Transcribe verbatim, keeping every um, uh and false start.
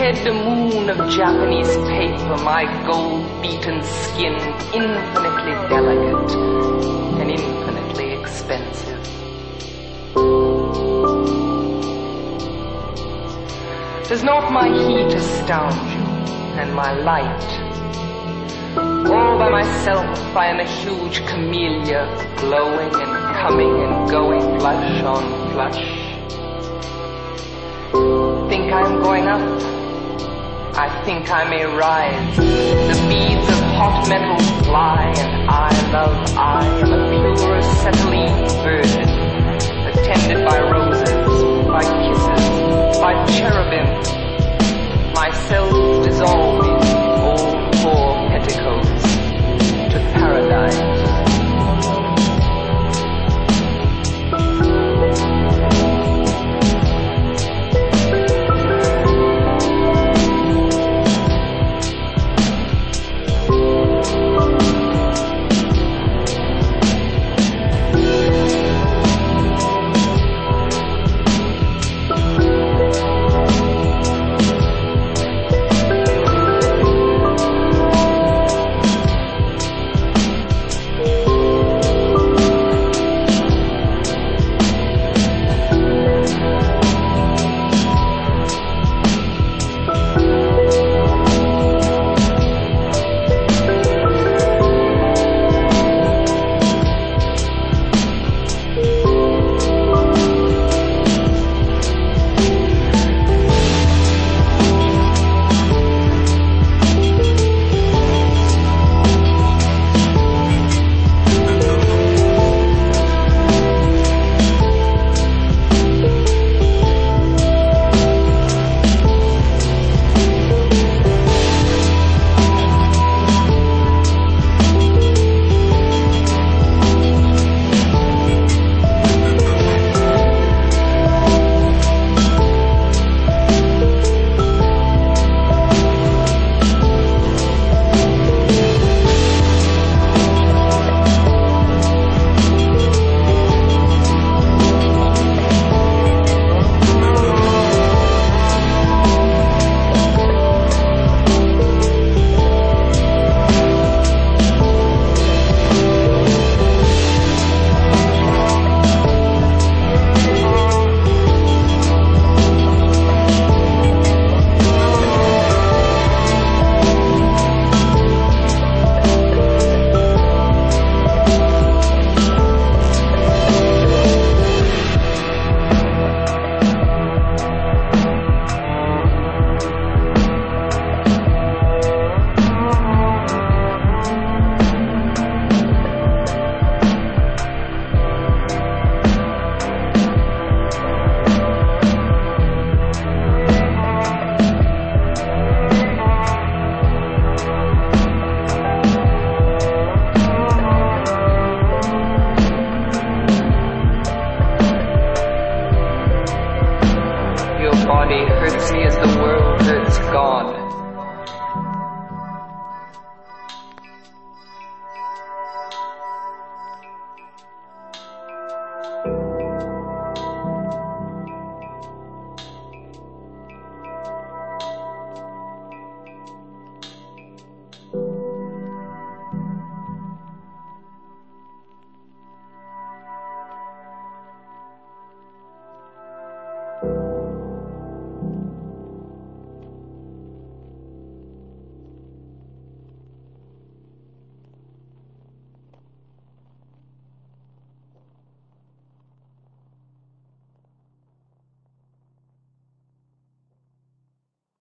red moon of Japanese paper, my gold-beaten skin infinitely delicate and infinitely expensive. Does not my heat astound you, and my light? All by myself I am a huge camellia, glowing and coming and going, flush on flush. Think I'm going up? I think I may rise. The beads of hot metal fly, and I, love, I am a pure acetylene virgin, attended by roses, by kisses, by cherubim, myself dissolved